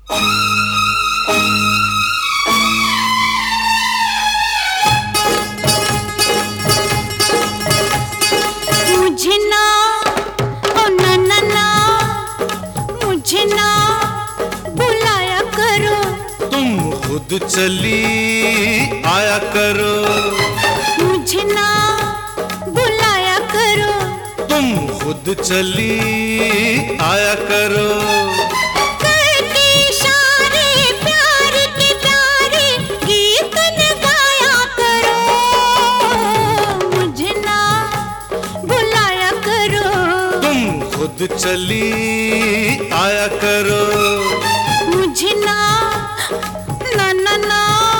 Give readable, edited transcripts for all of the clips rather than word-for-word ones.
मुझे ना, ओ ना ना ना, मुझे ना बुलाया करो। तुम खुद चली आया करो। मुझे ना बुलाया करो। तुम खुद चली आया करो। करके इशारे प्यार के प्यारे गीत न गाया करो। मुझे ना बुलाया करो। तुम खुद चली आया करो। मुझे ना, ना ना ना।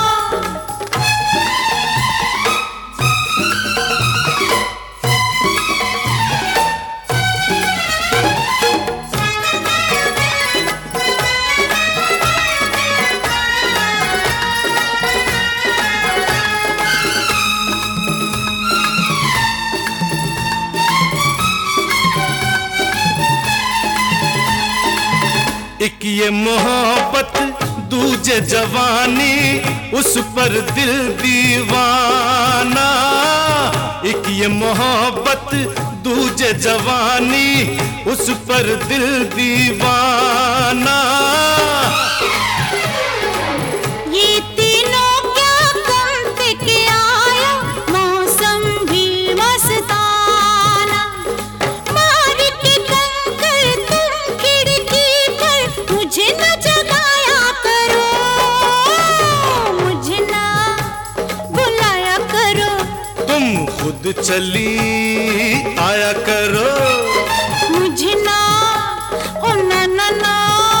एक ये मोहब्बत दूजे जवानी, उस पर दिल दीवाना। एक ये मोहब्बत दूजे जवानी, उस पर दिल दीवाना। ये तीनों क्या कम पे के आया, मौसम भी मस्ताना। मार के कंकर तुम खिड़की पर, मुझे न जगाया करो। मुझे ना बुलाया करो। तुम खुद चली आया करो। मुझे ना, ओ ना ना ना।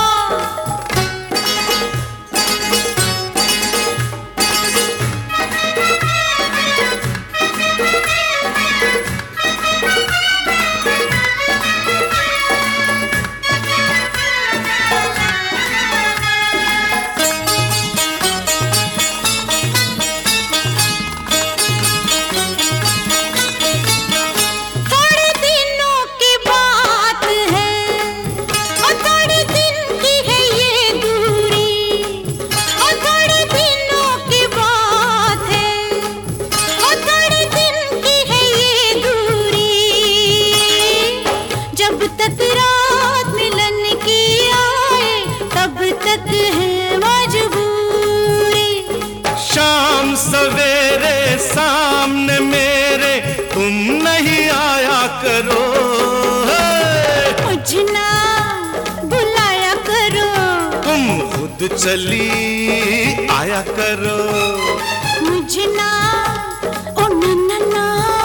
जब तक रात मिलन की आए, तब तक है मजबूरी। शाम सवेरे सामने मेरे तुम नहीं आया करो। मुझे ना बुलाया करो। तुम खुद चली आया करो। मुझे ना, ओ ना ना ना।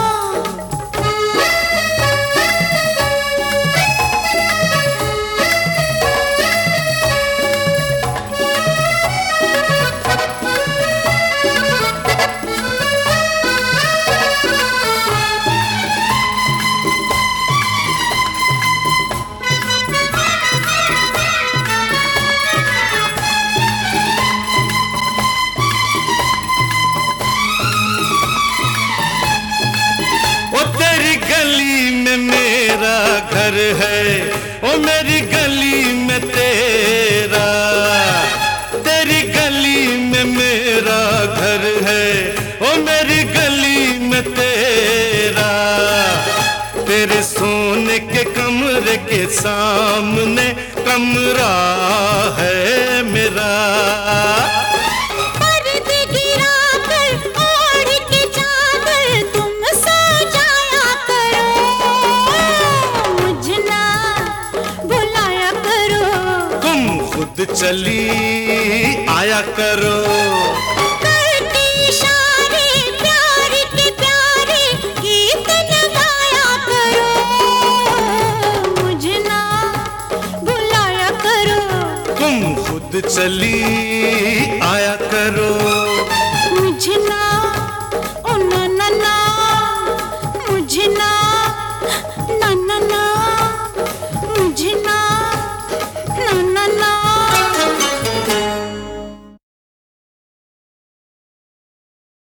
मेरा घर है, ओ मेरी गली में तेरा। तेरी गली में मेरा घर है, ओ मेरी गली में तेरा। तेरे सोने के कमरे के सामने कमरा है मेरा। खुद चली आया करो। करके इशारे प्यार के प्यारे गीत न गाया करो। मुझे ना बुलाया करो। तुम खुद चली